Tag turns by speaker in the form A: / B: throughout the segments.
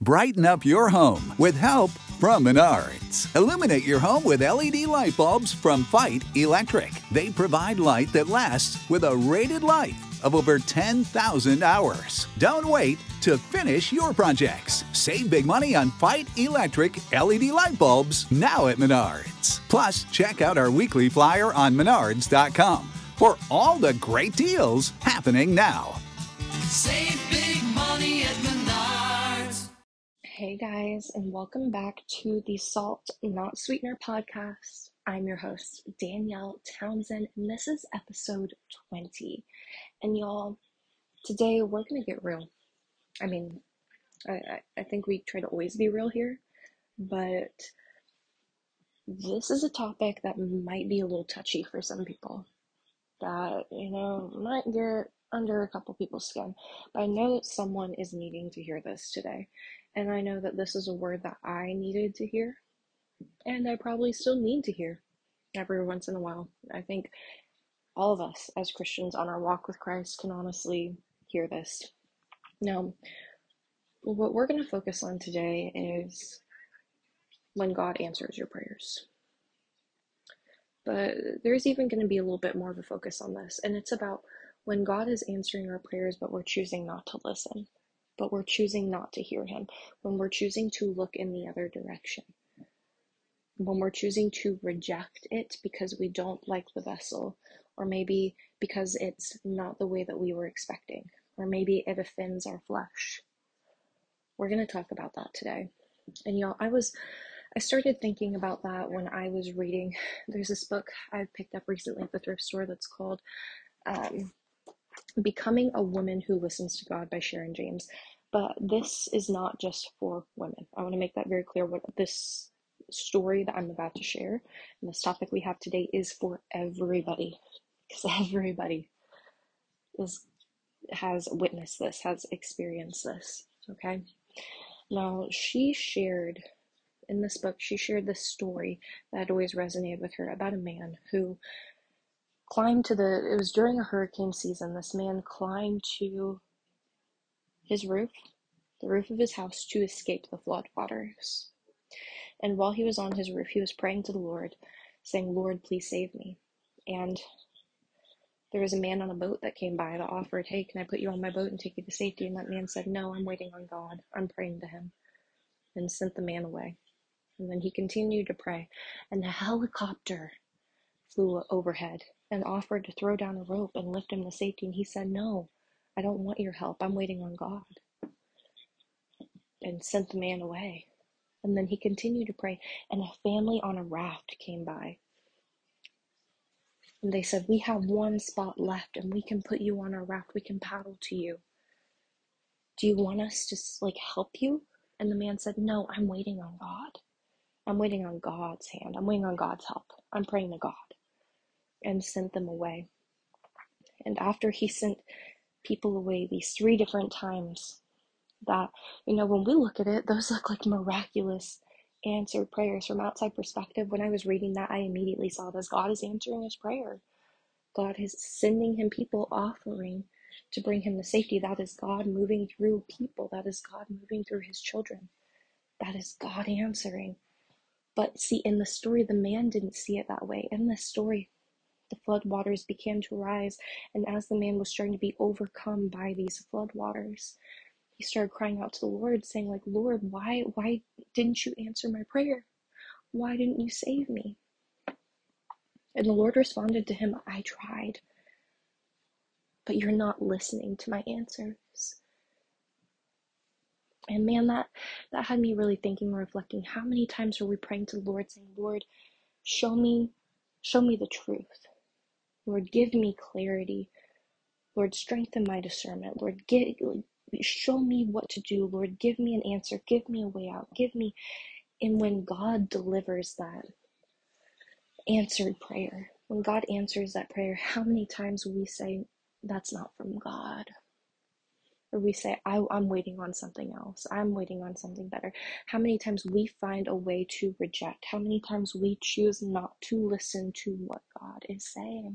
A: Brighten up your home with help from Menards. Illuminate your home with LED light bulbs from Fight Electric. They provide light that lasts with a rated life of over 10,000 hours. Don't wait to finish your projects. Save big money on Fight Electric LED light bulbs now at Menards. Plus, check out our weekly flyer on menards.com for all the great deals happening now.
B: Save big money at Menards.
C: Hey guys, and welcome back to the Salt Not Sweetener podcast. I'm your host, Danielle Townsend, and this is episode 20. And y'all, today we're going to get real. I mean, I think we try to always be real here, but this is a topic that might be a little touchy for some people. That, might get under a couple people's skin. But I know that someone is needing to hear this today. And I know that this is a word that I needed to hear. And I probably still need to hear every once in a while. I think all of us as Christians on our walk with Christ can honestly hear this. Now, what we're going to focus on today is when God answers your prayers. But there's even going to be a little bit more of a focus on this. And it's about when God is answering our prayers, but we're choosing not to listen. But we're choosing not to hear him. When we're choosing to look in the other direction. When we're choosing to reject it because we don't like the vessel. Or maybe because it's not the way that we were expecting. Or maybe it offends our flesh. We're going to talk about that today. And y'all, I started thinking about that when I was reading. There's this book I picked up recently at the thrift store that's called Becoming a Woman Who Listens to God by Sharon James. But this is not just for women. I want to make that very clear. What this story that I'm about to share and this topic we have today is for everybody. Because everybody has witnessed this, has experienced this. Okay? Now, in this book, she shared this story that had always resonated with her about a man who it was during a hurricane season. This man climbed to his roof, the roof of his house, to escape the flood waters. And while he was on his roof, he was praying to the Lord, saying, "Lord, please save me." And there was a man on a boat that came by that offered, "Hey, can I put you on my boat and take you to safety?" And that man said, "No, I'm waiting on God. I'm praying to him," and sent the man away. And then he continued to pray, and a helicopter flew overhead and offered to throw down a rope and lift him to safety. And he said, "No, I don't want your help. I'm waiting on God," and sent the man away. And then he continued to pray, and a family on a raft came by. And they said, "We have one spot left, and we can put you on our raft. We can paddle to you. Do you want us to help you?" And the man said, "No, I'm waiting on God. I'm waiting on God's hand. I'm waiting on God's help. I'm praying to God." And sent them away. And after he sent people away these 3 different times, that, when we look at it, those look like miraculous answered prayers. From outside perspective, when I was reading that, I immediately saw this. God is answering his prayer. God is sending him people offering to bring him to safety. That is God moving through people. That is God moving through his children. That is God answering. But see, in the story, the man didn't see it that way. In this story, the flood waters began to rise, and as the man was starting to be overcome by these flood waters, he started crying out to the Lord, saying, "Lord, why didn't you answer my prayer? Why didn't you save me?" And the Lord responded to him, "I tried, but you're not listening to my answers." And man, that had me really thinking and reflecting. How many times are we praying to the Lord, saying, "Lord, show me the truth. Lord, give me clarity. Lord, strengthen my discernment. Lord, show me what to do. Lord, give me an answer. Give me a way out. And when God delivers that answered prayer, when God answers that prayer, how many times will we say, "That's not from God"? Or we say, I'm waiting on something else. I'm waiting on something better. How many times we find a way to reject? How many times we choose not to listen to what God is saying?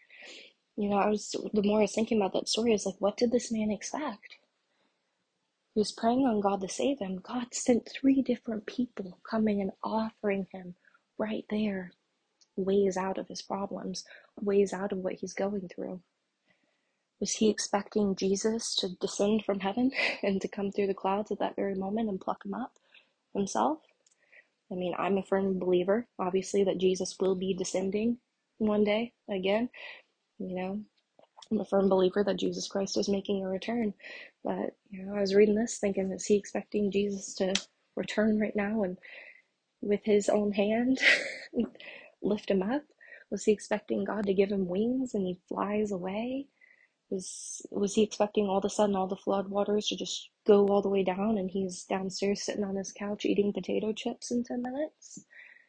C: The more I was thinking about that story, I was like, what did this man expect? He was praying on God to save him. God sent 3 different people coming and offering him right there ways out of his problems, ways out of what he's going through. Was he expecting Jesus to descend from heaven and to come through the clouds at that very moment and pluck him up himself? I mean, I'm a firm believer, obviously, that Jesus will be descending one day again. You know, I'm a firm believer that Jesus Christ is making a return. But, I was reading this thinking, is he expecting Jesus to return right now and with his own hand lift him up? Was he expecting God to give him wings and he flies away? Was he expecting all of a sudden all the flood waters to just go all the way down and he's downstairs sitting on his couch eating potato chips in 10 minutes?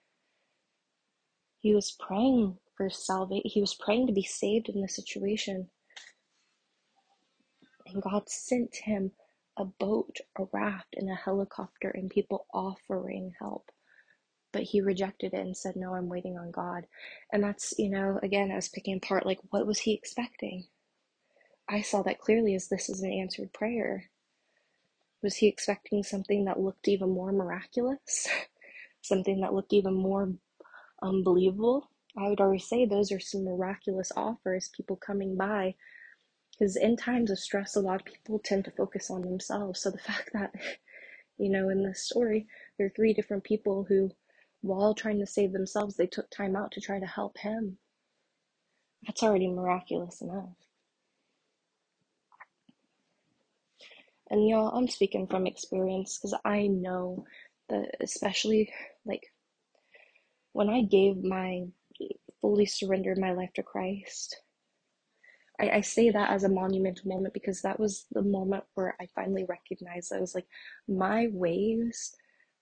C: He was praying for salvation. He was praying to be saved in this situation. And God sent him a boat, a raft, and a helicopter and people offering help. But he rejected it and said, no, I'm waiting on God. And that's, again, I was picking apart, like, what was he expecting? I saw that clearly as this is an answered prayer. Was he expecting something that looked even more miraculous? Something that looked even more unbelievable? I would already say those are some miraculous offers, people coming by. Because in times of stress, a lot of people tend to focus on themselves. So the fact that, in this story, there are 3 different people who, while trying to save themselves, they took time out to try to help him. That's already miraculous enough. And y'all, I'm speaking from experience because I know that, especially like when I fully surrendered my life to Christ, I say that as a monumental moment because that was the moment where I finally recognized that I was like, my ways,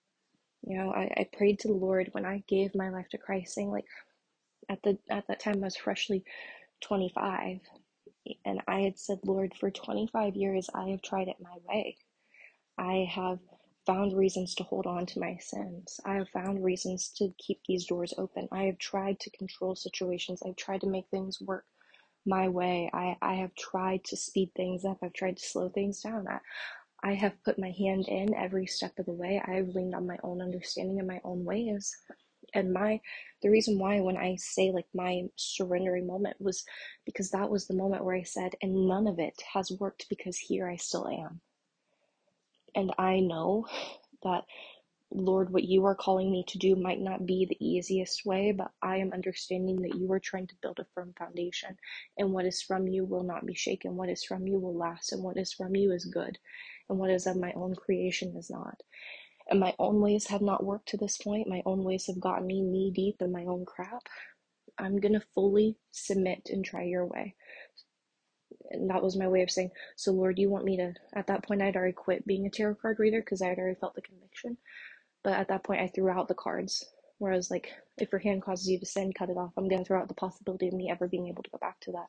C: I prayed to the Lord when I gave my life to Christ, saying like, at that time I was freshly 25, and I had said, Lord, for 25 years I have tried it my way. I have found reasons to hold on to my sins. I have found reasons to keep these doors open. I have tried to control situations. I've tried to make things work my way. I have tried to speed things up. I've tried to slow things down. I have put my hand in every step of the way. I've leaned on my own understanding and my own ways. And the reason why when I say like my surrendering moment was because that was the moment where I said, and none of it has worked because here I still am. And I know that, Lord, what you are calling me to do might not be the easiest way, but I am understanding that you are trying to build a firm foundation. And what is from you will not be shaken. What is from you will last. And what is from you is good. And what is of my own creation is not. And my own ways have not worked to this point. My own ways have gotten me knee deep in my own crap. I'm going to fully submit and try your way. And that was my way of saying, so Lord, you want me to, at that point I'd already quit being a tarot card reader because I had already felt the conviction. But at that point I threw out the cards, where I was like, if your hand causes you to sin, cut it off. I'm going to throw out the possibility of me ever being able to go back to that.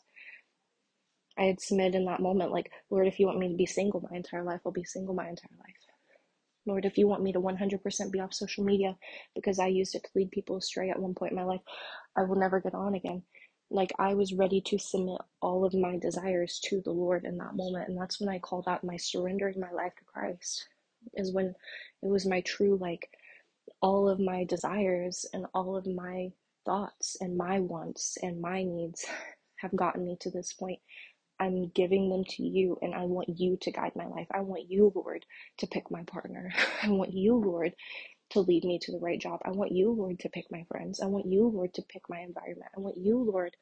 C: I had submitted in that moment, like, Lord, if you want me to be single my entire life, I'll be single my entire life. Lord, if you want me to 100% be off social media because I used it to lead people astray at one point in my life, I will never get on again. Like, I was ready to submit all of my desires to the Lord in that moment. And that's when I called out my surrendering my life to Christ, is when it was my true, like, all of my desires and all of my thoughts and my wants and my needs have gotten me to this point. I'm giving them to you, and I want you to guide my life. I want you, Lord, to pick my partner. I want you, Lord, to lead me to the right job. I want you, Lord, to pick my friends. I want you, Lord, to pick my environment. I want you, Lord,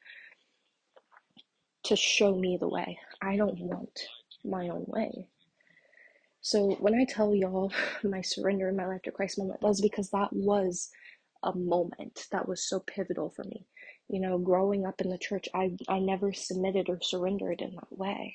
C: to show me the way. I don't want my own way. So when I tell y'all my surrender in my life to Christ moment, that's because that was a moment that was so pivotal for me. Growing up in the church, I never submitted or surrendered in that way.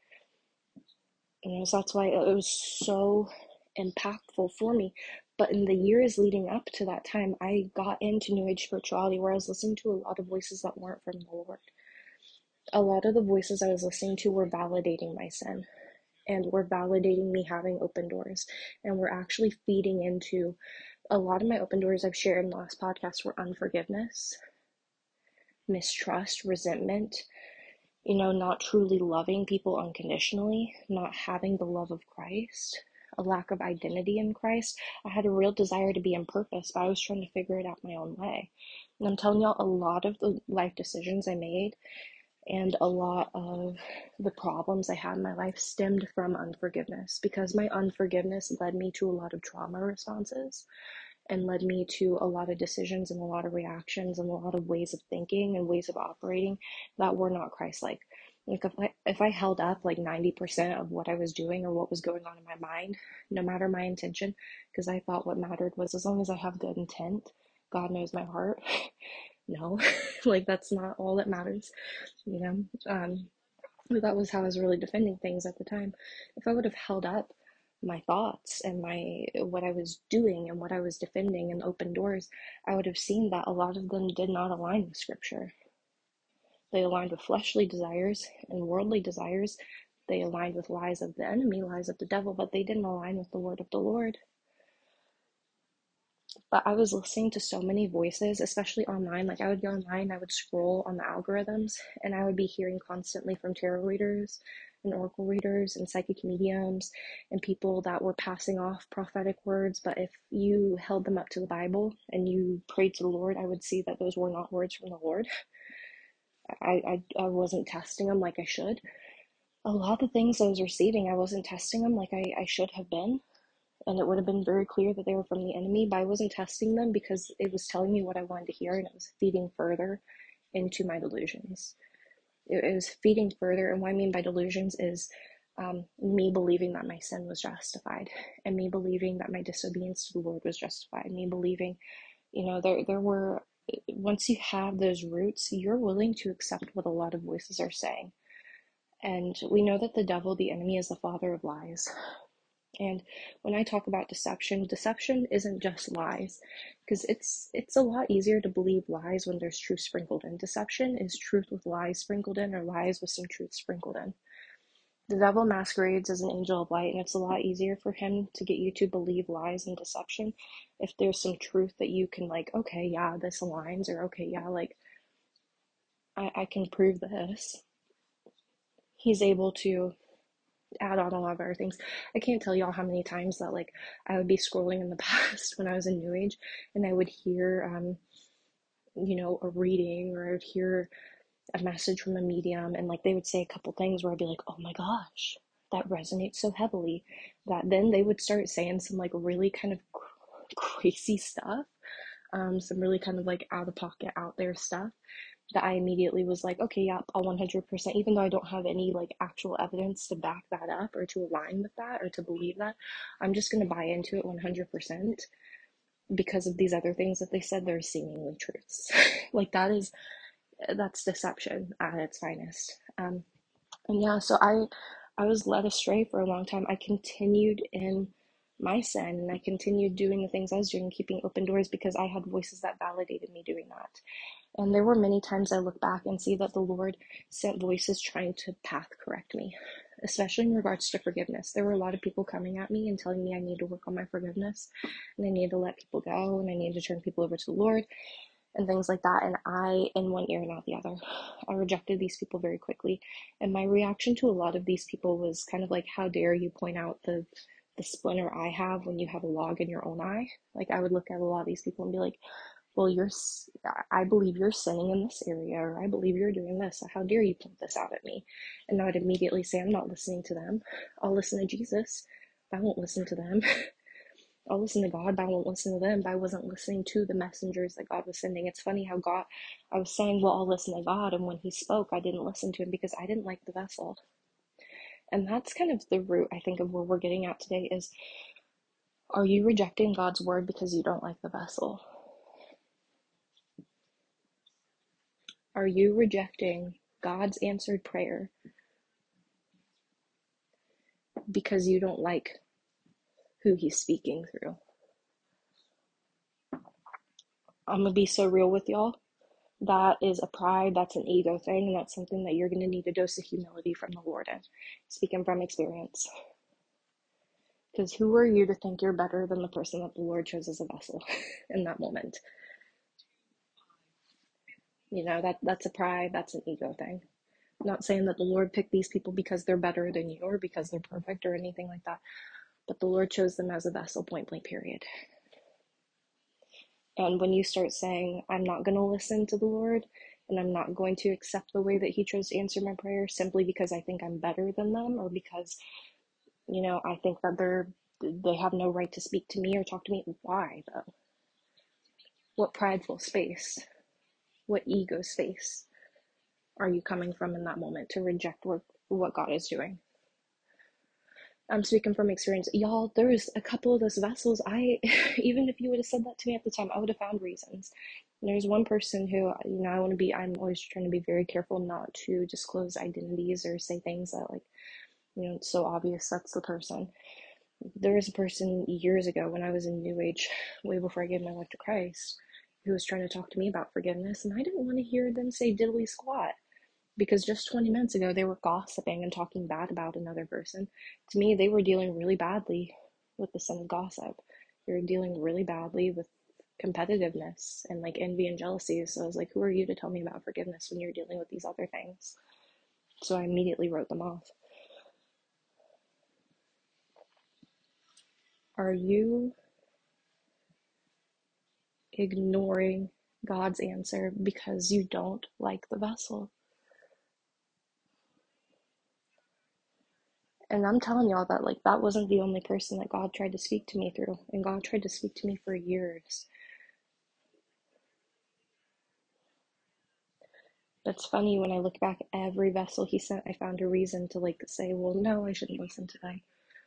C: So that's why it was so impactful for me. But in the years leading up to that time, I got into New Age spirituality, where I was listening to a lot of voices that weren't from the Lord. A lot of the voices I was listening to were validating my sin, and were validating me having open doors, and were actually feeding into a lot of my open doors I've shared in the last podcast were unforgiveness, mistrust, resentment, not truly loving people unconditionally, not having the love of Christ. a lack of identity in Christ. I had a real desire to be in purpose, but I was trying to figure it out my own way. And I'm telling y'all, a lot of the life decisions I made and a lot of the problems I had in my life stemmed from unforgiveness, because my unforgiveness led me to a lot of trauma responses and led me to a lot of decisions and a lot of reactions and a lot of ways of thinking and ways of operating that were not Christ-like. Like if I held up like 90% of what I was doing or what was going on in my mind, no matter my intention, because I thought what mattered was as long as I have good intent, God knows my heart. No, like that's not all that matters, you know? That was how I was really defending things at the time. If I would have held up my thoughts and what I was doing and what I was defending and open doors, I would have seen that a lot of them did not align with scripture. They aligned with fleshly desires and worldly desires. They aligned with lies of the enemy, lies of the devil, but they didn't align with the word of the Lord. But I was listening to so many voices, especially online. Like I would go online, I would scroll on the algorithms, and I would be hearing constantly from tarot readers and oracle readers and psychic mediums and people that were passing off prophetic words. But if you held them up to the Bible and you prayed to the Lord, I would see that those were not words from the Lord. I wasn't testing them like I should. A lot of the things I was receiving, I wasn't testing them like I should have been. And it would have been very clear that they were from the enemy, but I wasn't testing them because it was telling me what I wanted to hear, and it was feeding further into my delusions. It was feeding further, and what I mean by delusions is me believing that my sin was justified, and me believing that my disobedience to the Lord was justified, me believing, there were, once you have those roots, you're willing to accept what a lot of voices are saying. And we know that the devil, the enemy, is the father of lies. And when I talk about deception, deception isn't just lies, because it's a lot easier to believe lies when there's truth sprinkled in. Deception is truth with lies sprinkled in, or lies with some truth sprinkled in. The devil masquerades as an angel of light, and it's a lot easier for him to get you to believe lies and deception if there's some truth that you can, like, okay, yeah, this aligns, or okay, yeah, like, I can prove this. He's able to add on a lot of other things. I can't tell y'all how many times that like I would be scrolling in the past when I was in New Age, and I would hear a reading, or I would hear a message from a medium, and like they would say a couple things where I'd be like, oh my gosh, that resonates so heavily, that then they would start saying some like really kind of crazy stuff, some really kind of like out of pocket, out there stuff, that I immediately was like, okay, yeah, I'll 100%, even though I don't have any like actual evidence to back that up or to align with that or to believe that, I'm just going to buy into it 100% because of these other things that they said. They're seemingly truths. Like that's deception at its finest. And yeah, so I was led astray for a long time. I continued in my sin, and I continued doing the things I was doing, keeping open doors, because I had voices that validated me doing that. And there were many times I look back and see that the Lord sent voices trying to path correct me, especially in regards to forgiveness. There were a lot of people coming at me and telling me I need to work on my forgiveness, and I need to let people go, and I need to turn people over to the Lord, and things like that. And I, in one ear and out the other, I rejected these people very quickly. And my reaction to a lot of these people was kind of like, how dare you point out the splinter I have when you have a log in your own eye? Like I would look at a lot of these people and be like, well, I believe you're sinning in this area, or I believe you're doing this. So how dare you point this out at me? And I would immediately say, I'm not listening to them. I'll listen to Jesus, but I won't listen to them. I'll listen to God, but I won't listen to them. But I wasn't listening to the messengers that God was sending. It's funny how I was saying, well, I'll listen to God, and when he spoke, I didn't listen to him because I didn't like the vessel. And that's kind of the root, I think, of where we're getting at today is, are you rejecting God's word because you don't like the vessel? Are you rejecting God's answered prayer because you don't like who he's speaking through? I'm going to be so real with y'all. That is a pride, that's an ego thing, and that's something that you're going to need a dose of humility from the Lord in. Speaking from experience. Because who are you to think you're better than the person that the Lord chose as a vessel in that moment? That's a pride, that's an ego thing. I'm not saying that the Lord picked these people because they're better than you or because they're perfect or anything like that. but the Lord chose them as a vessel, point blank, period. And when you start saying, I'm not going to listen to the Lord, and I'm not going to accept the way that he chose to answer my prayer simply because I think I'm better than them, or because, I think that they have no right to speak to me or talk to me. Why, though? What prideful space, what ego space are you coming from in that moment to reject what God is doing? I'm speaking from experience. Y'all, there's a couple of those vessels, even if you would have said that to me at the time, I would have found reasons. And there's one person who, I'm always trying to be very careful not to disclose identities or say things that, it's so obvious that's the person. There was a person years ago when I was in New Age, way before I gave my life to Christ, who was trying to talk to me about forgiveness, and I didn't want to hear them say diddly squat. Because just 20 minutes ago, they were gossiping and talking bad about another person. To me, they were dealing really badly with the sin of gossip. They were dealing really badly with competitiveness and envy and jealousy. So I was like, who are you to tell me about forgiveness when you're dealing with these other things? So I immediately wrote them off. Are you ignoring God's answer because you don't like the vessel? And I'm telling y'all that that wasn't the only person that God tried to speak to me through. And God tried to speak to me for years. It's funny, when I look back at every vessel he sent, I found a reason to say, well, no, I shouldn't listen today.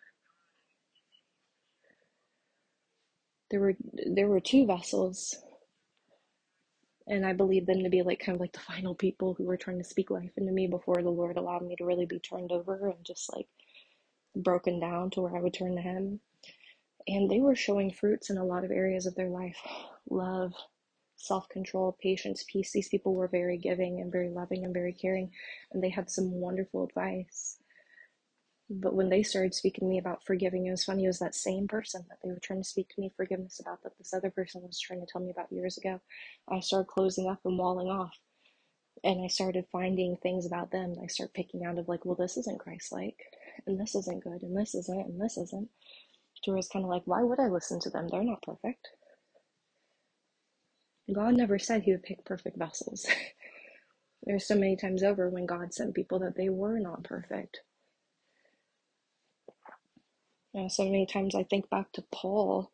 C: There were two vessels, and I believe them to be kind of the final people who were trying to speak life into me before the Lord allowed me to really be turned over and just broken down to where I would turn to him. And they were showing fruits in a lot of areas of their life. Love, self-control, patience, peace. These people were very giving and very loving and very caring, and they had some wonderful advice. But when they started speaking to me about forgiving, it was funny, it was that same person that they were trying to speak to me forgiveness about that this other person was trying to tell me about years ago. I started closing up and walling off. And I started finding things about them that I started picking out of well, this isn't Christ-like, and this isn't good, and this isn't, and this isn't. To where it's kind of why would I listen to them? They're not perfect. God never said he would pick perfect vessels. There's so many times over when God sent people that they were not perfect. So many times I think back to Paul.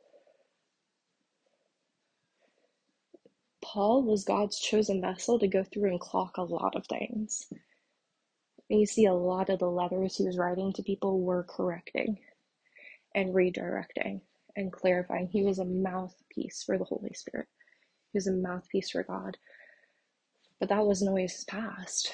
C: Paul was God's chosen vessel to go through and clock a lot of things. And you see a lot of the letters he was writing to people were correcting and redirecting and clarifying. He was a mouthpiece for the Holy Spirit. He was a mouthpiece for God. But that wasn't always his past.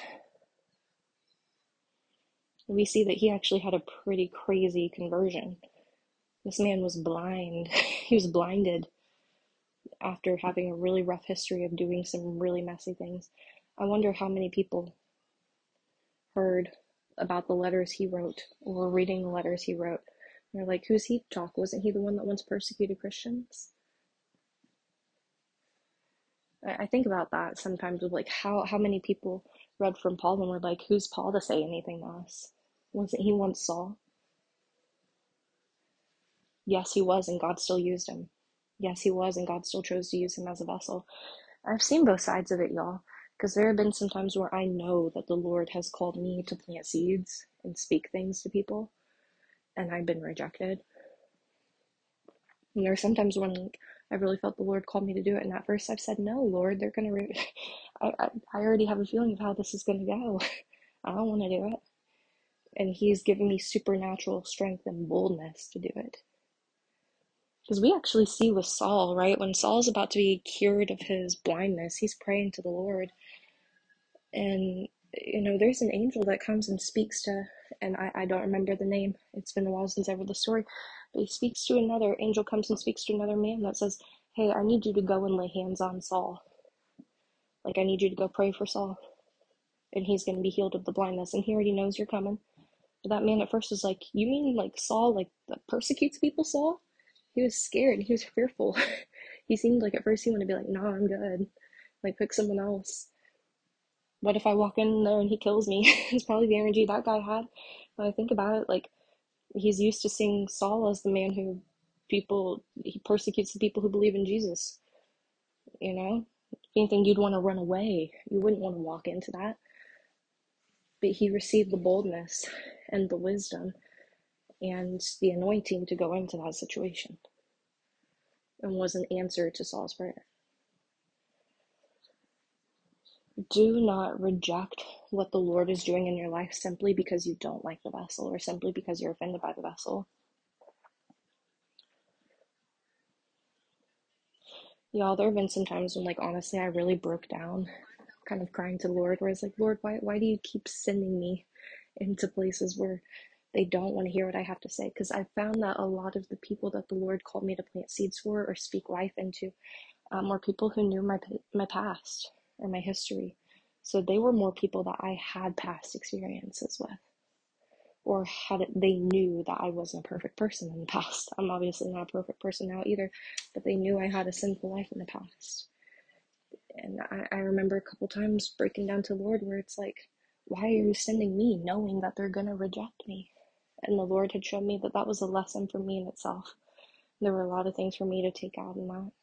C: We see that he actually had a pretty crazy conversion. This man was blind. He was blinded after having a really rough history of doing some really messy things. I wonder how many people heard about the letters he wrote or were reading the letters he wrote. They're like, who's he to talk? Wasn't he the one that once persecuted Christians? I think about that sometimes with how many people read from Paul and were like, who's Paul to say anything to us? Wasn't he once Saul? Yes, he was, and God still used him. Yes, he was, and God still chose to use him as a vessel. I've seen both sides of it, y'all, because there have been some times where I know that the Lord has called me to plant seeds and speak things to people, and I've been rejected. And there are sometimes when I really felt the Lord called me to do it, and at first I've said, no, Lord, they're going to, I already have a feeling of how this is going to go. I don't want to do it. And he's given me supernatural strength and boldness to do it. Because we actually see with Saul, right? When Saul's about to be cured of his blindness, he's praying to the Lord. And, there's an angel that comes and speaks to, and I don't remember the name. It's been a while since I read the story. But he speaks to another, angel comes and speaks to another man that says, hey, I need you to go and lay hands on Saul. I need you to go pray for Saul. And he's going to be healed of the blindness. And he already knows you're coming. But that man at first was like, you mean Saul, that persecutes people, Saul? He was scared. He was fearful. He seemed at first he wanted to be no, I'm good. Pick someone else. What if I walk in there and he kills me? It's probably the energy that guy had. When I think about it, He's used to seeing Saul as the man he persecutes the people who believe in Jesus, you know? If anything, you'd want to run away. You wouldn't want to walk into that. But he received the boldness and the wisdom and the anointing to go into that situation, and was an answer to Saul's prayer. Do not reject what the Lord is doing in your life simply because you don't like the vessel or simply because you're offended by the vessel. Y'all, there have been some times when, like, honestly, I really broke down, kind of crying to the Lord, where it's like, Lord, why do you keep sending me into places where they don't want to hear what I have to say? Because I found that a lot of the people that the Lord called me to plant seeds for or speak life into were people who knew my past or my history. So they were more people that I had past experiences with, or they knew that I wasn't a perfect person in the past. I'm obviously not a perfect person now either, but they knew I had a sinful life in the past. And I remember a couple times breaking down to the Lord where it's like, why are you sending me knowing that they're going to reject me? And the Lord had shown me that that was a lesson for me in itself. There were a lot of things for me to take out in that.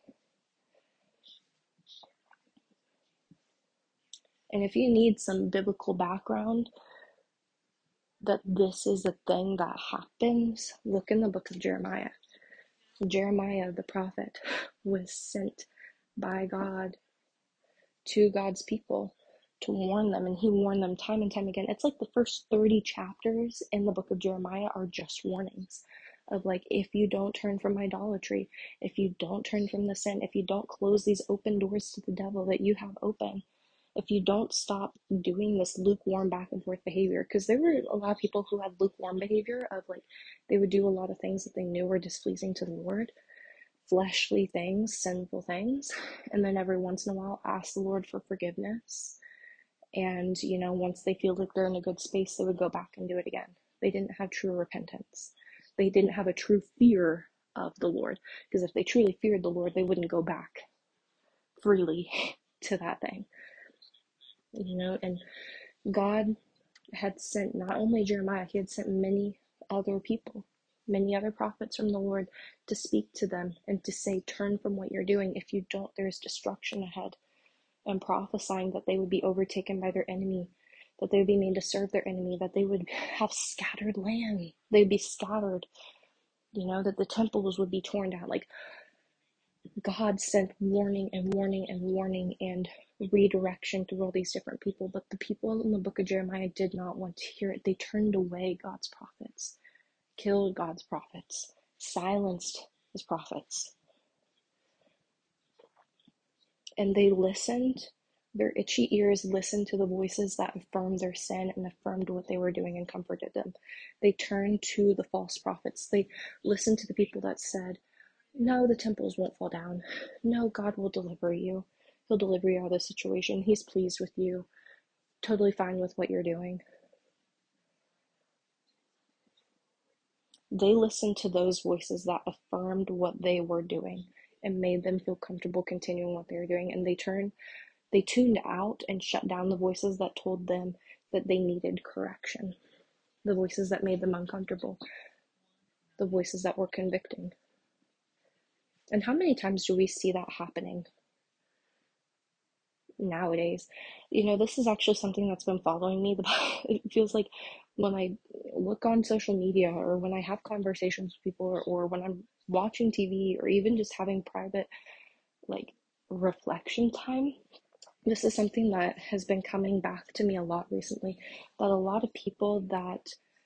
C: And if you need some biblical background that this is a thing that happens, look in the book of Jeremiah. Jeremiah, the prophet, was sent by God to God's people to warn them, and he warned them time and time again. It's like the first 30 chapters in the book of Jeremiah are just warnings of, like, if you don't turn from idolatry, if you don't turn from the sin, if you don't close these open doors to the devil that you have open, if you don't stop doing this lukewarm back and forth behavior, because there were a lot of people who had lukewarm behavior of, like, they would do a lot of things that they knew were displeasing to the Lord, fleshly things, sinful things, and then every once in a while ask the Lord for forgiveness. And, once they feel like they're in a good space, they would go back and do it again. They didn't have true repentance. They didn't have a true fear of the Lord, because if they truly feared the Lord, they wouldn't go back freely to that thing. And God had sent not only Jeremiah, he had sent many other people, many other prophets from the Lord to speak to them and to say, turn from what you're doing. If you don't, there's destruction ahead. And prophesying that they would be overtaken by their enemy, that they would be made to serve their enemy, that they would have scattered land. They'd be scattered, that the temples would be torn down. Like, God sent warning and warning and warning and redirection through all these different people, but the people in the book of Jeremiah did not want to hear it. They turned away God's prophets, killed God's prophets, silenced his prophets. And they listened, their itchy ears listened to the voices that affirmed their sin and affirmed what they were doing and comforted them. They turned to the false prophets. They listened to the people that said, no, the temples won't fall down. No, God will deliver you. He'll deliver you out of the situation. He's pleased with you. Totally fine with what you're doing. They listened to those voices that affirmed what they were doing and made them feel comfortable continuing what they were doing. And they tuned out and shut down the voices that told them that they needed correction, the voices that made them uncomfortable, the voices that were convicting. And how many times do we see that happening nowadays? This is actually something that's been following me. It feels like when I look on social media, or when I have conversations with people, or when I'm watching TV, or even just having private, like, reflection time, this is something that has been coming back to me a lot recently, that a lot of people that,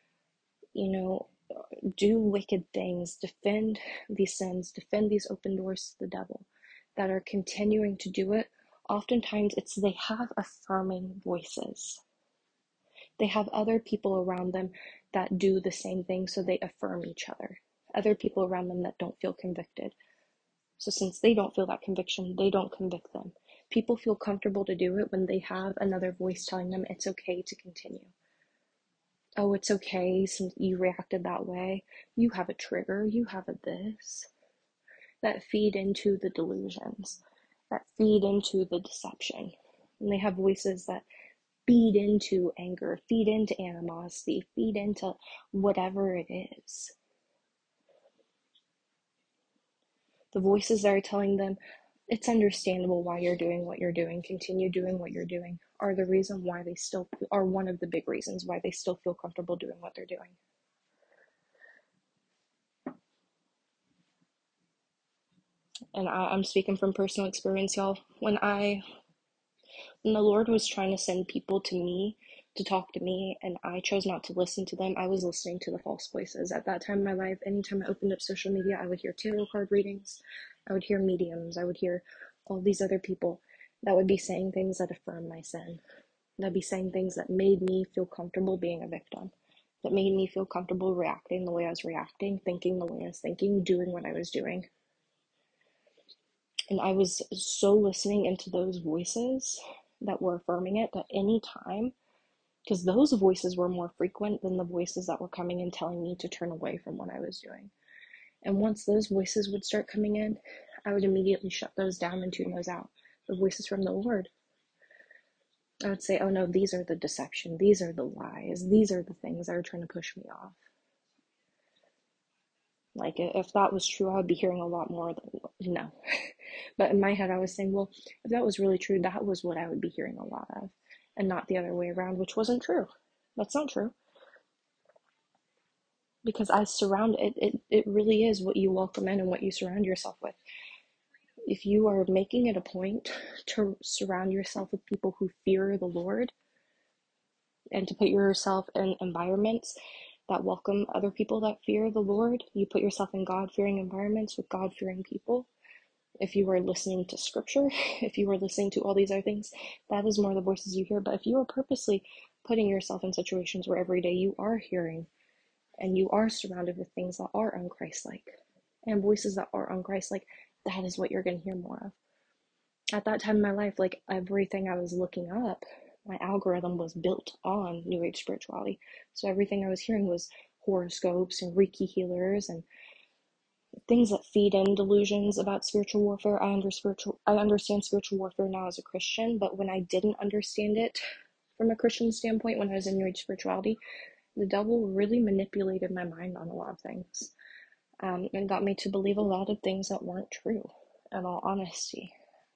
C: do wicked things, defend these sins, defend these open doors to the devil, that are continuing to do it, oftentimes they have affirming voices. They have other people around them that do the same thing, so they affirm each other. Other people around them that don't feel convicted. So since they don't feel that conviction, they don't convict them. People feel comfortable to do it when they have another voice telling them it's okay to continue. Oh, it's okay since you reacted that way. You have a trigger, you have a this. That feed into the delusions, that feed into the deception. And they have voices that feed into anger, feed into animosity, feed into whatever it is. The voices that are telling them, it's understandable why you're doing what you're doing, continue doing what you're doing, are the reason why they still are one of the big reasons why they still feel comfortable doing what they're doing. And I'm speaking from personal experience, y'all. When the Lord was trying to send people to me to talk to me, and I chose not to listen to them, I was listening to the false voices. At that time in my life, anytime I opened up social media, I would hear tarot card readings, I would hear mediums, I would hear all these other people that would be saying things that affirm my sin, that'd be saying things that made me feel comfortable being a victim, that made me feel comfortable reacting the way I was reacting, thinking the way I was thinking, doing what I was doing. And I was so listening into those voices that were affirming it that any time, because those voices were more frequent than the voices that were coming and telling me to turn away from what I was doing. And once those voices would start coming in, I would immediately shut those down and tune those out. The voices from the Lord. I would say, oh no, these are the deception, these are the lies, these are the things that are trying to push me off. Like, if that was true, I would be hearing a lot more no. But in my head, I was saying, well, if that was really true, that was what I would be hearing a lot of, and not the other way around, which wasn't true. That's not true. Because I surround it really is what you welcome in and what you surround yourself with. If you are making it a point to surround yourself with people who fear the Lord, and to put yourself in environments that welcome other people that fear the Lord, you put yourself in God-fearing environments with God-fearing people. If you are listening to scripture, if you are listening to all these other things, that is more the voices you hear. But if you are purposely putting yourself in situations where every day you are hearing and you are surrounded with things that are unchristlike and voices that are unchristlike, that is what you're going to hear more of. At that time in my life, like, everything I was looking up, my algorithm was built on New Age spirituality. So everything I was hearing was horoscopes and Reiki healers and things that feed in delusions about spiritual warfare. I understand spiritual warfare now as a Christian, but when I didn't understand it from a Christian standpoint, when I was in New Age spirituality, the devil really manipulated my mind on a lot of things, and got me to believe a lot of things that weren't true, in all honesty.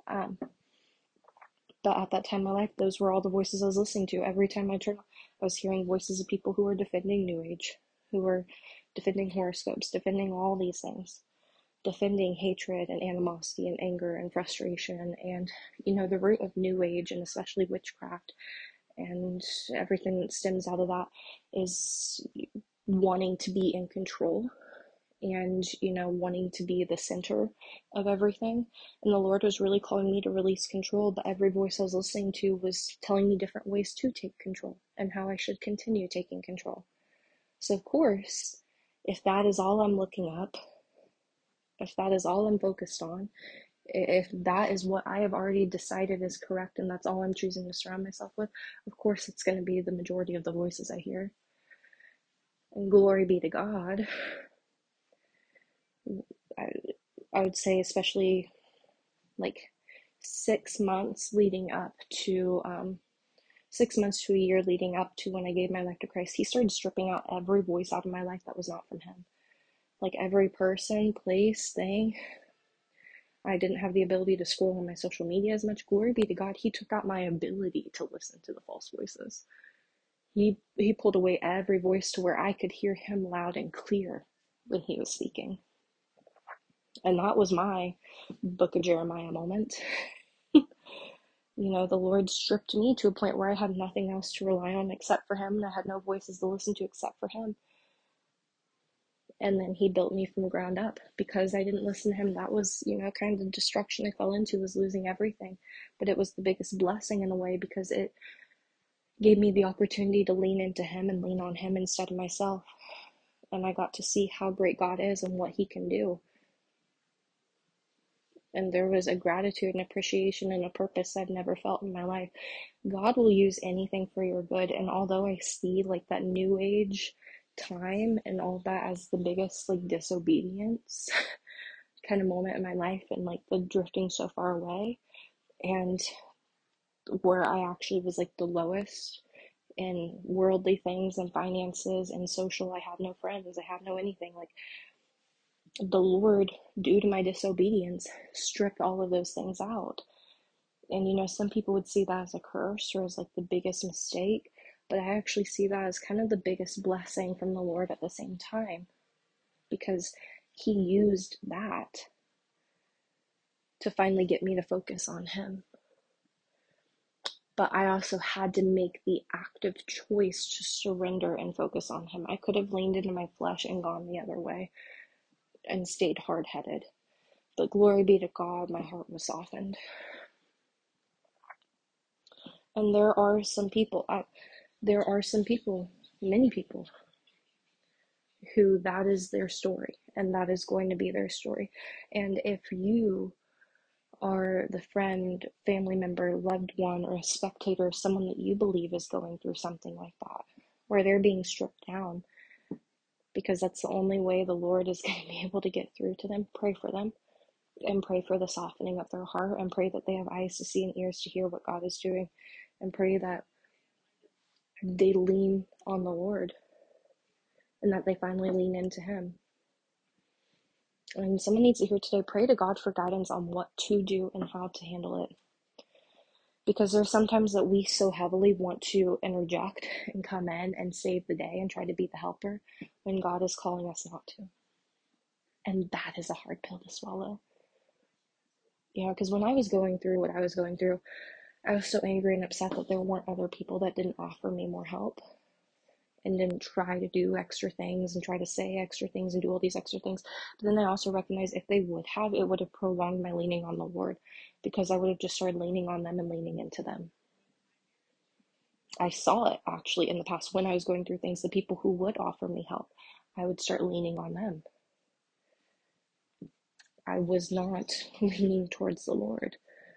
C: But at that time in my life, those were all the voices I was listening to. Every time I turned, I was hearing voices of people who were defending New Age, who were defending horoscopes, defending all these things, defending hatred and animosity and anger and frustration. And, the root of New Age, and especially witchcraft and everything that stems out of that, is wanting to be in control and, wanting to be the center of everything. And the Lord was really calling me to release control, but every voice I was listening to was telling me different ways to take control and how I should continue taking control. So, of course, if that is all I'm looking up, if that is all I'm focused on, if that is what I have already decided is correct and that's all I'm choosing to surround myself with, of course it's going to be the majority of the voices I hear. And glory be to God. I would say, especially like 6 months leading up to 6 months to a year leading up to when I gave my life to Christ, he started stripping out every voice out of my life that was not from him. Like, every person, place, thing. I didn't have the ability to scroll on my social media as much. Glory be to God, he took out my ability to listen to the false voices. He pulled away every voice to where I could hear him loud and clear when he was speaking. And that was my Book of Jeremiah moment. The Lord stripped me to a point where I had nothing else to rely on except for him, and I had no voices to listen to except for him. And then he built me from the ground up because I didn't listen to him. That was, kind of the destruction I fell into, was losing everything. But it was the biggest blessing in a way, because it gave me the opportunity to lean into him and lean on him instead of myself. And I got to see how great God is and what he can do. And there was a gratitude and appreciation and a purpose I've never felt in my life. God will use anything for your good. And although I see like that New Age time and all that as the biggest like disobedience kind of moment in my life, and like the drifting so far away, and where I actually was like the lowest in worldly things and finances and social. I had no friends, I had no anything. Like, the Lord, due to my disobedience, stripped all of those things out. And some people would see that as a curse or as like the biggest mistake, but I actually see that as kind of the biggest blessing from the Lord at the same time, because He used that to finally get me to focus on Him. But I also had to make the active choice to surrender and focus on Him. I could have leaned into my flesh and gone the other way and stayed hard-headed. But glory be to God, my heart was softened. And there are some people, many people, who that is their story, and that is going to be their story. And if you are the friend, family member, loved one, or a spectator, someone that you believe is going through something like that, where they're being stripped down, because that's the only way the Lord is going to be able to get through to them, pray for them, and pray for the softening of their heart, and pray that they have eyes to see and ears to hear what God is doing, and pray that they lean on the Lord, and that they finally lean into Him. And someone needs to hear today, pray to God for guidance on what to do and how to handle it. Because there's sometimes that we so heavily want to interject and come in and save the day and try to be the helper when God is calling us not to. And that is a hard pill to swallow. Because when I was going through what I was going through, I was so angry and upset that there weren't other people that didn't offer me more help and didn't try to do extra things and try to say extra things and do all these extra things. But then I also recognized if they would have, it would have prolonged my leaning on the Lord, because I would have just started leaning on them and leaning into them. I saw it actually in the past when I was going through things, the people who would offer me help, I would start leaning on them. I was not leaning towards the Lord.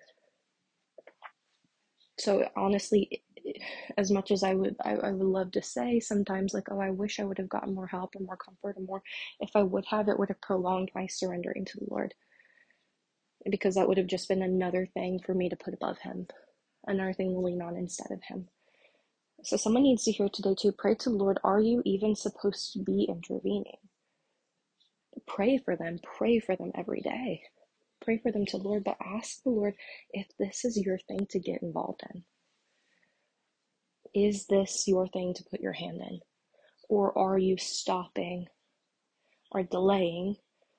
C: So honestly, as much as I would love to say sometimes, like, oh, I wish I would have gotten more help and more comfort and more, if I would have, it would have prolonged my surrendering to the Lord, because that would have just been another thing for me to put above Him, another thing to lean on instead of Him. So someone needs to hear today too, pray to the Lord, are you even supposed to be intervening? Pray for them every day. Pray for them to the Lord, but ask the Lord if this is your thing to get involved in. Is this your thing to put your hand in? Or are you stopping or delaying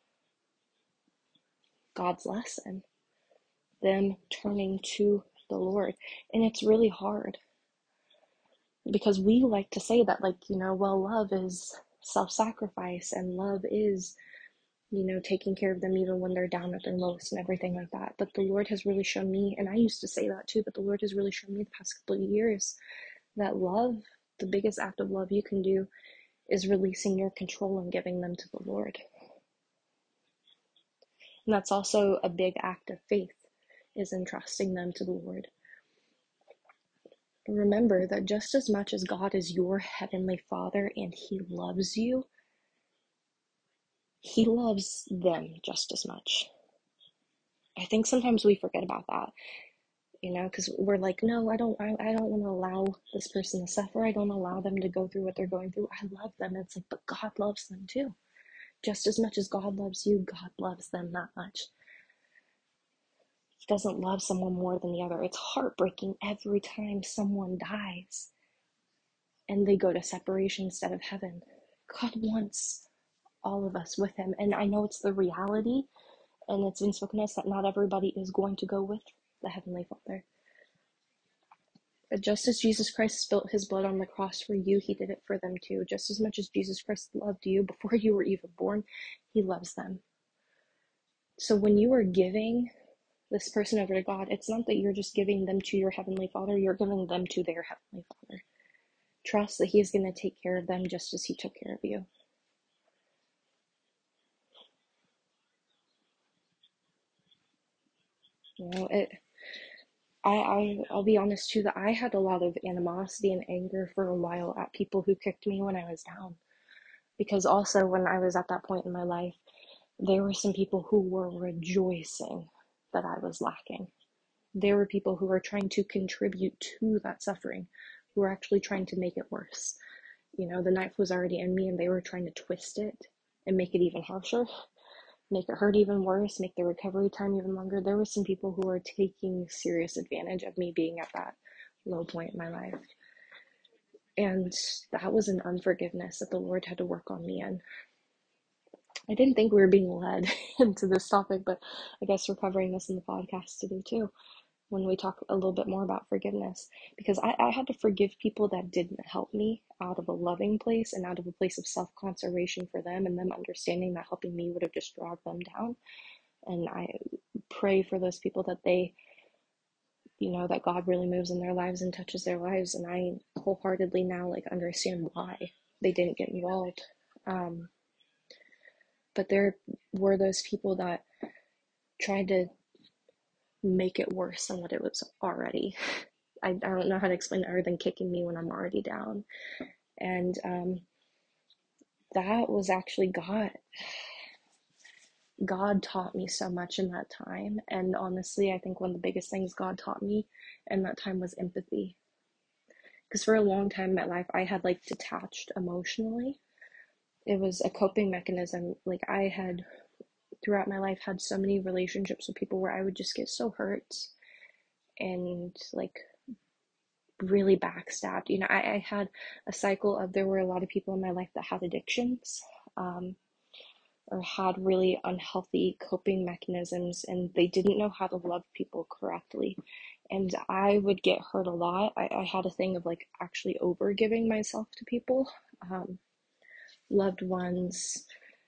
C: God's lesson, them turning to the Lord? And it's really hard, because we like to say that, like, well, love is self-sacrifice, and love is, taking care of them even when they're down at their lowest and everything like that. But the Lord has really shown me, and I used to say that too, but the Lord has really shown me the past couple of years that love, the biggest act of love you can do, is releasing your control and giving them to the Lord. And that's also a big act of faith, is entrusting them to the Lord. Remember that just as much as God is your heavenly Father and He loves you, He loves them just as much. I think sometimes we forget about that, because we're like, no, I don't want to allow this person to suffer. I don't allow them to go through what they're going through. I love them. It's like, but God loves them too. Just as much as God loves you, God loves them that much. He doesn't love someone more than the other. It's heartbreaking every time someone dies and they go to separation instead of heaven. God wants all of us with Him. And I know it's the reality, and it's been spoken to us that not everybody is going to go with the Heavenly Father. But just as Jesus Christ spilt His blood on the cross for you, He did it for them too. Just as much as Jesus Christ loved you before you were even born, He loves them. So when you are giving this person over to God, it's not that you're just giving them to your Heavenly Father, you're giving them to their Heavenly Father. Trust that He is going to take care of them just as He took care of you. I'll be honest too, that I had a lot of animosity and anger for a while at people who kicked me when I was down. Because also when I was at that point in my life, there were some people who were rejoicing that I was lacking. There were people who were trying to contribute to that suffering, who were actually trying to make it worse. The knife was already in me and they were trying to twist it and make it even harsher, make it hurt even worse, make the recovery time even longer. There were some people who were taking serious advantage of me being at that low point in my life. And that was an unforgiveness that the Lord had to work on me in. I didn't think we were being led into this topic, but I guess we're covering this in the podcast today too, when we talk a little bit more about forgiveness, because I had to forgive people that didn't help me out of a loving place and out of a place of self-conservation for them, and them understanding that helping me would have just dragged them down. And I pray for those people that they, that God really moves in their lives and touches their lives. And I wholeheartedly now understand why they didn't get involved. But there were those people that tried to make it worse than what it was already. I don't know how to explain it other than kicking me when I'm already down. And that was actually God. God taught me so much in that time. And honestly, I think one of the biggest things God taught me in that time was empathy. Because for a long time in my life, I had detached emotionally. It was a coping mechanism. I had throughout my life had so many relationships with people where I would just get so hurt and really backstabbed. I had a cycle of, there were a lot of people in my life that had addictions, or had really unhealthy coping mechanisms, and they didn't know how to love people correctly. And I would get hurt a lot. I had a thing of actually over giving myself to people, loved ones,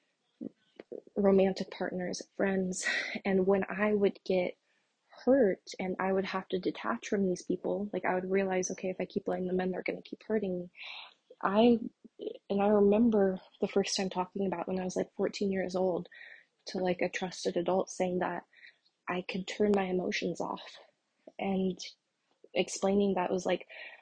C: romantic partners, friends. And when I would get hurt and I would have to detach from these people, I would realize, okay, if I keep letting them in, they're going to keep hurting me. I remember the first time talking about when I was 14 years old to a trusted adult, saying that I could turn my emotions off, and explaining that was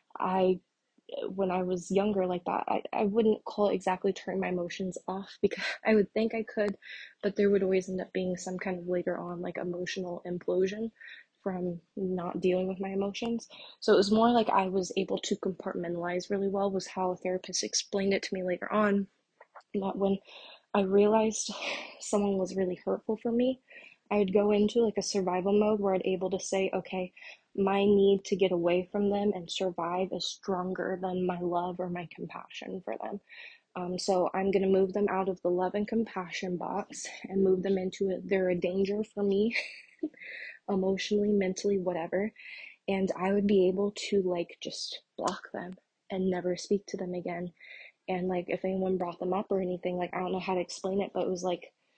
C: when I was younger like that, I wouldn't call it exactly turn my emotions off, because I would think I could, but there would always end up being some kind of later on emotional implosion from not dealing with my emotions. So it was more I was able to compartmentalize really well, was how a therapist explained it to me later on, that when I realized someone was really hurtful for me, I would go into a survival mode where I'd able to say, okay, my need to get away from them and survive is stronger than my love or my compassion for them. So I'm going to move them out of the love and compassion box and move them into it. They're a danger for me, emotionally, mentally, whatever. And I would be able to just block them and never speak to them again. And if anyone brought them up or anything, I don't know how to explain it, but it was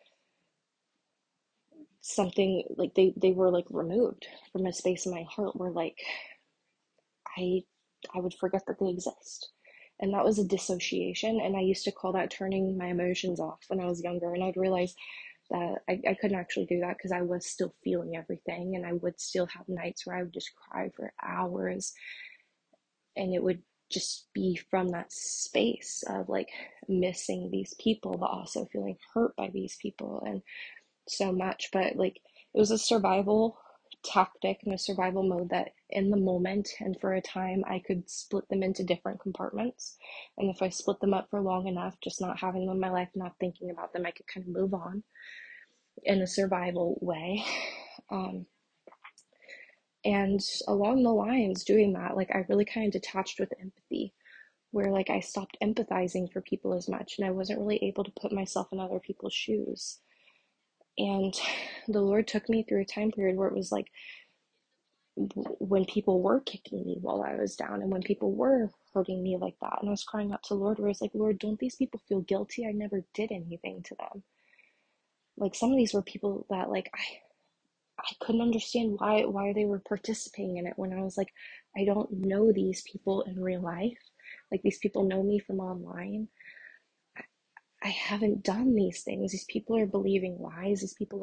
C: something they were removed from a space in my heart where I would forget that they exist. And that was a dissociation, and I used to call that turning my emotions off when I was younger. And I'd realize that I couldn't actually do that, because I was still feeling everything, and I would still have nights where I would just cry for hours, and it would just be from that space of missing these people, but also feeling hurt by these people and so much. But it was a survival tactic and a survival mode that in the moment and for a time I could split them into different compartments. And if I split them up for long enough, just not having them in my life, not thinking about them, I could kind of move on in a survival way. And along the lines doing that, I really kind of detached with empathy, where I stopped empathizing for people as much, and I wasn't really able to put myself in other people's shoes. And the Lord took me through a time period where it was when people were kicking me while I was down, and when people were hurting me like that, and I was crying out to the Lord, where I was Lord, don't these people feel guilty? I never did anything to them. Some of these were people that I couldn't understand why they were participating in it, when I was I don't know these people in real life. These people know me from online. I haven't done these things. These people are believing lies. These people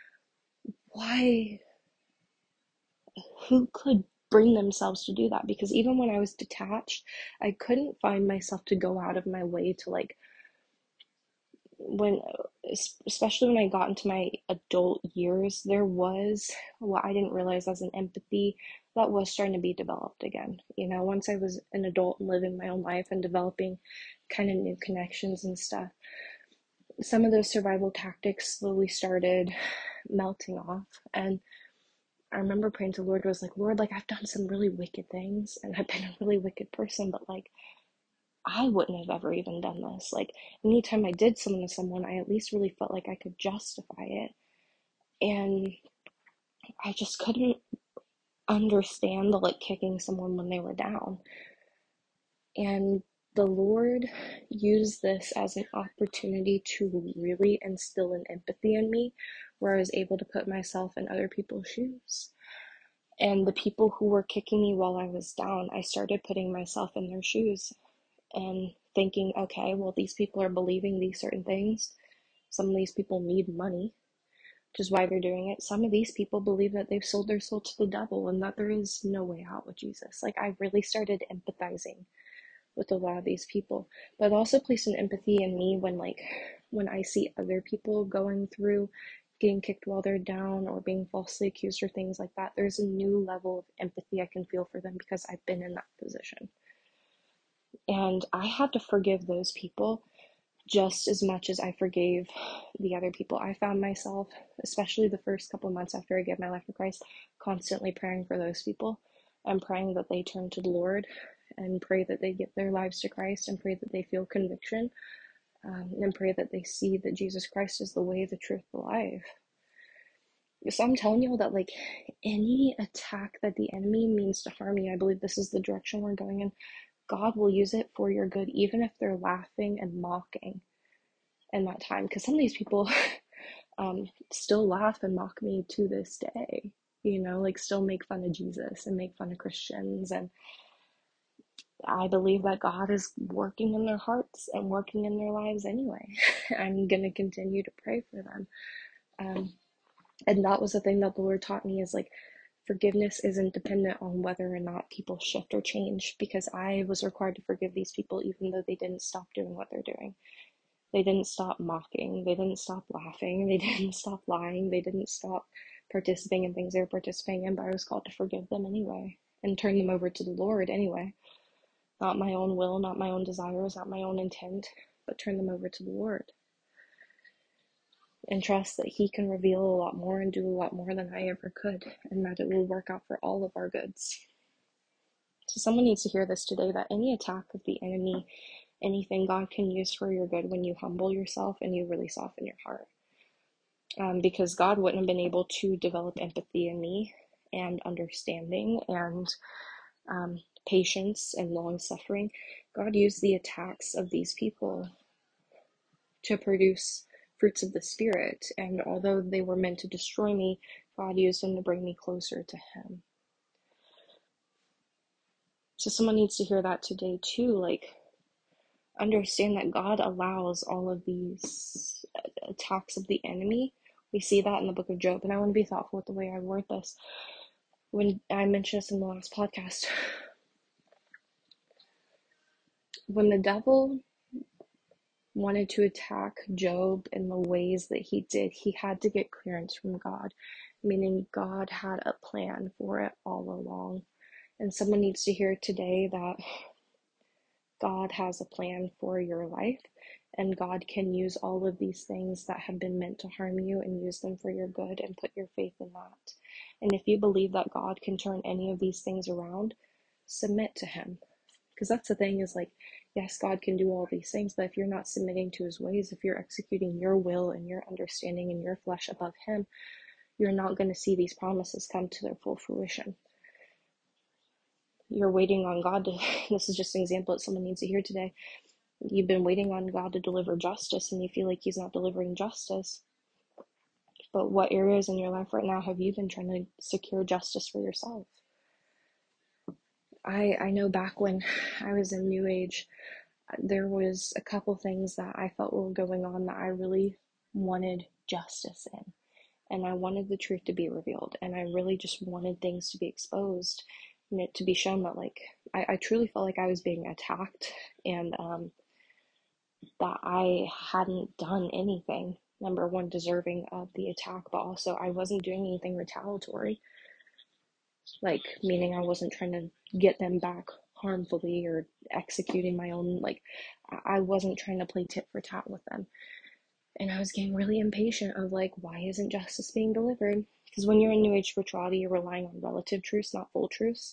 C: why? Who could bring themselves to do that? Because even when I was detached, I couldn't find myself to go out of my way to when, especially when I got into my adult years, there was what I didn't realize as an empathy that was starting to be developed again. You know, once I was an adult and living my own life and developing kind of new connections and stuff, some of those survival tactics slowly started melting off. And I remember praying to the Lord, was like, Lord, like I've done some really wicked things and I've been a really wicked person, but like I wouldn't have ever even done this. Like anytime I did something to someone, I at least really felt like I could justify it. And I just couldn't understand the like kicking someone when they were down. And the Lord used this as an opportunity to really instill an empathy in me, where I was able to put myself in other people's shoes. And the people who were kicking me while I was down, I started putting myself in their shoes and thinking, okay, well, these people are believing these certain things. Some of these people need money, which is why they're doing it. Some of these people believe that they've sold their soul to the devil and that there is no way out with Jesus. Like, I really started empathizing with a lot of these people, but it also placed an empathy in me when I see other people going through getting kicked while they're down or being falsely accused or things like that. There's a new level of empathy I can feel for them because I've been in that position. And I had to forgive those people just as much as I forgave the other people. I found myself, especially the first couple months after I gave my life to Christ, constantly praying for those people and praying that they turn to the Lord and pray that they give their lives to Christ and pray that they feel conviction, and pray that they see that Jesus Christ is the way, the truth, the life. So I'm telling you that like any attack that the enemy means to harm you, I believe this is the direction we're going in. God will use it for your good, even if they're laughing and mocking in that time. Because some of these people still laugh and mock me to this day, you know, like still make fun of Jesus and make fun of Christians. And I believe that God is working in their hearts and working in their lives anyway. I'm going to continue to pray for them. And that was the thing that the Lord taught me, is like, forgiveness isn't dependent on whether or not people shift or change, because I was required to forgive these people even though they didn't stop doing what they're doing. They didn't stop mocking, they didn't stop laughing, they didn't stop lying, they didn't stop participating in things they were participating in, but I was called to forgive them anyway and turn them over to the Lord anyway. Not my own will, not my own desires, not my own intent, but turn them over to the Lord. And trust that He can reveal a lot more and do a lot more than I ever could, and that it will work out for all of our goods. So someone needs to hear this today, that any attack of the enemy, anything, God can use for your good when you humble yourself and you really soften your heart. Because God wouldn't have been able to develop empathy in me and understanding and patience and long suffering. God used the attacks of these people to produce fruits of the Spirit, and although they were meant to destroy me, God used them to bring me closer to Him. So someone needs to hear that today too, like, understand that God allows all of these attacks of the enemy. We see that in the book of Job, and I want to be thoughtful with the way I word this. When I mentioned this in the last podcast, when the devil wanted to attack Job in the ways that he did, he had to get clearance from God, meaning God had a plan for it all along. And someone needs to hear today that God has a plan for your life, and God can use all of these things that have been meant to harm you and use them for your good, and put your faith in that. And if you believe that God can turn any of these things around, submit to Him. Because that's the thing, is like, yes, God can do all these things, but if you're not submitting to His ways, if you're executing your will and your understanding and your flesh above Him, you're not going to see these promises come to their full fruition. You're waiting on God to, this is just an example that someone needs to hear today. You've been waiting on God to deliver justice, and you feel like He's not delivering justice. But what areas in your life right now have you been trying to secure justice for yourself? I know back when I was in New Age, there was a couple things that I felt were going on that I really wanted justice in. And I wanted the truth to be revealed. And I really just wanted things to be exposed, and it to be shown that, like, I truly felt like I was being attacked. And that I hadn't done anything, number one, deserving of the attack, but also I wasn't doing anything retaliatory, like, meaning I wasn't trying to get them back harmfully or executing my own, like, I wasn't trying to play tit for tat with them. And I was getting really impatient of, like, why isn't justice being delivered? Because when you're in New Age spirituality, you're relying on relative truths, not full truths.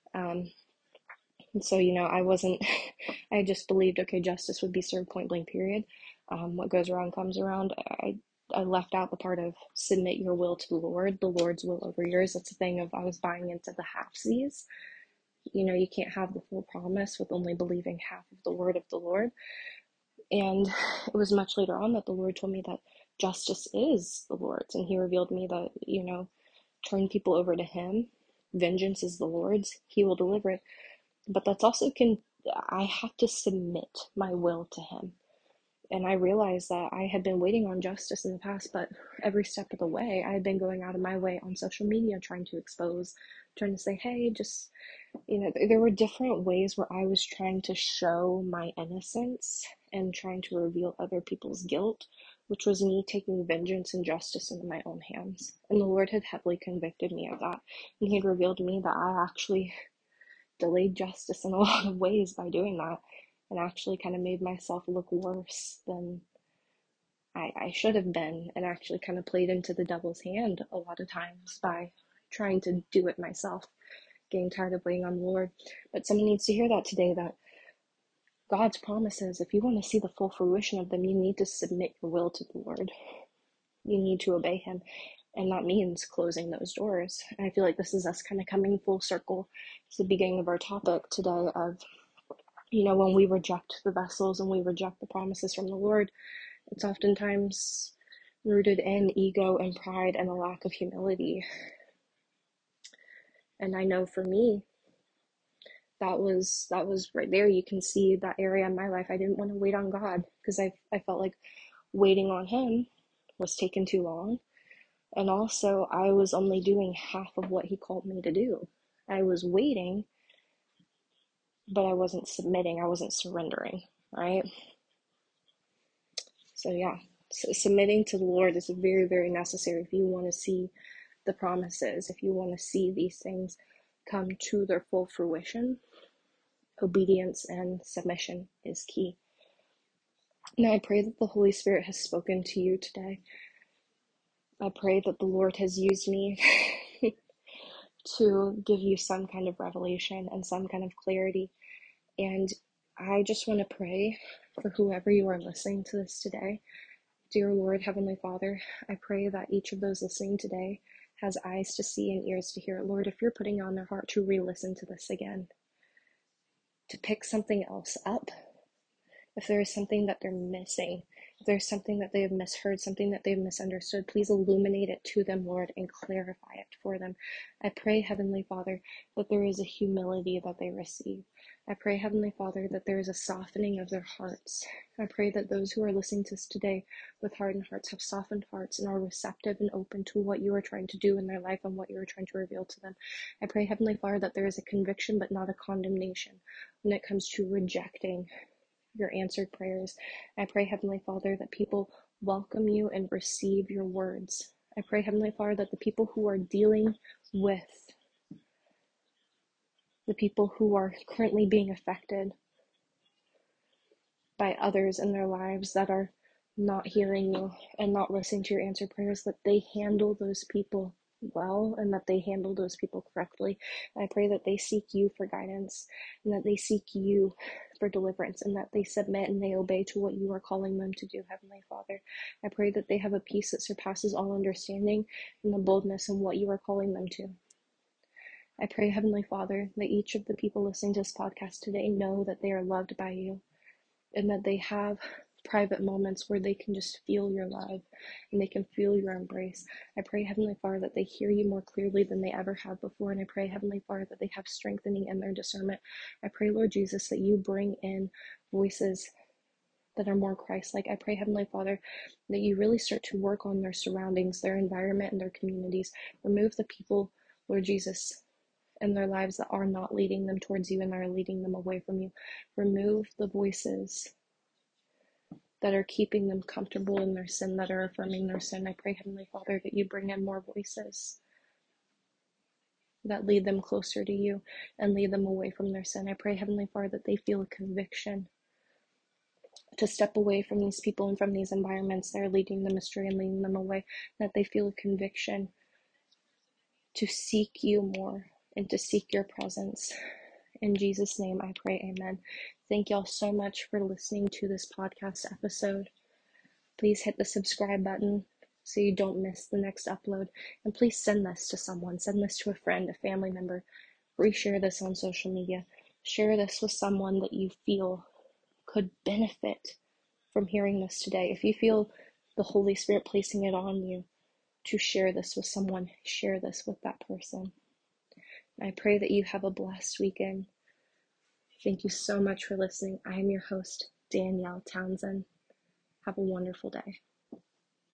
C: And so, I wasn't, I just believed, okay, justice would be served point blank, period. What goes around comes around. I left out the part of submit your will to the Lord's will over yours. That's the thing of, I was buying into the halfsies. You can't have the full promise with only believing half of the word of the Lord. And it was much later on that the Lord told me that justice is the Lord's. And he revealed me that, turn people over to him. Vengeance is the Lord's. He will deliver it. But that's also I have to submit my will to him. And I realized that I had been waiting on justice in the past, but every step of the way, I had been going out of my way on social media, trying to expose, trying to say, hey, just, there were different ways where I was trying to show my innocence and trying to reveal other people's guilt, which was me taking vengeance and justice into my own hands. And the Lord had heavily convicted me of that. And he had revealed to me that I actually delayed justice in a lot of ways by doing that, and actually kind of made myself look worse than I should have been, and actually kind of played into the devil's hand a lot of times by trying to do it myself, getting tired of waiting on the Lord. But someone needs to hear that today, that God's promises, if you want to see the full fruition of them, you need to submit your will to the Lord. You need to obey him. And that means closing those doors. And I feel like this is us kind of coming full circle to the beginning of our topic today of, when we reject the vessels and we reject the promises from the Lord, it's oftentimes rooted in ego and pride and a lack of humility. And I know for me, that was right there. You can see that area in my life. I didn't want to wait on God because I felt like waiting on him was taking too long. And also, I was only doing half of what he called me to do. I was waiting, but I wasn't submitting. I wasn't surrendering, right? So yeah, submitting to the Lord is very, very necessary if you want to see the promises, if you want to see these things come to their full fruition. Obedience and submission is key. Now, I pray that the Holy Spirit has spoken to you today. I pray that the Lord has used me to give you some kind of revelation and some kind of clarity. And I just want to pray for whoever you are listening to this today. Dear Lord, Heavenly Father, I pray that each of those listening today has eyes to see and ears to hear. Lord, if you're putting on their heart to re-listen to this again, to pick something else up, if there is something that they're missing, if there's something that they have misheard, something that they've misunderstood, please illuminate it to them, Lord, and clarify it for them. I pray, Heavenly Father, that there is a humility that they receive. I pray, Heavenly Father, that there is a softening of their hearts. I pray that those who are listening to this today with hardened hearts have softened hearts and are receptive and open to what you are trying to do in their life and what you are trying to reveal to them. I pray, Heavenly Father, that there is a conviction but not a condemnation when it comes to rejecting your answered prayers. I pray, Heavenly Father, that people welcome you and receive your words. I pray, Heavenly Father, that the people who are dealing with the people who are currently being affected by others in their lives that are not hearing you and not listening to your answered prayers, that they handle those people well and that they handle those people correctly. I pray that they seek you for guidance and that they seek you for deliverance and that they submit and they obey to what you are calling them to do, Heavenly Father. I pray that they have a peace that surpasses all understanding and the boldness in what you are calling them to. I pray, Heavenly Father, that each of the people listening to this podcast today know that they are loved by you and that they have private moments where they can just feel your love and they can feel your embrace. I pray, Heavenly Father, that they hear you more clearly than they ever have before. And I pray, Heavenly Father, that they have strengthening in their discernment. I pray, Lord Jesus, that you bring in voices that are more Christ-like. I pray, Heavenly Father, that you really start to work on their surroundings, their environment, and their communities. Remove the people, Lord Jesus, in their lives that are not leading them towards you and are leading them away from you. Remove the voices that are keeping them comfortable in their sin, that are affirming their sin. I pray, Heavenly Father, that you bring in more voices that lead them closer to you and lead them away from their sin. I pray, Heavenly Father, that they feel a conviction to step away from these people and from these environments that are leading them astray and leading them away, that they feel a conviction to seek you more and to seek your presence. In Jesus' name I pray, amen. Thank y'all so much for listening to this podcast episode. Please hit the subscribe button so you don't miss the next upload. And please send this to someone. Send this to a friend, a family member. Reshare this on social media. Share this with someone that you feel could benefit from hearing this today. If you feel the Holy Spirit placing it on you to share this with someone, share this with that person. I pray that you have a blessed weekend. Thank you so much for listening. I am your host, Danielle Townsend. Have a wonderful day.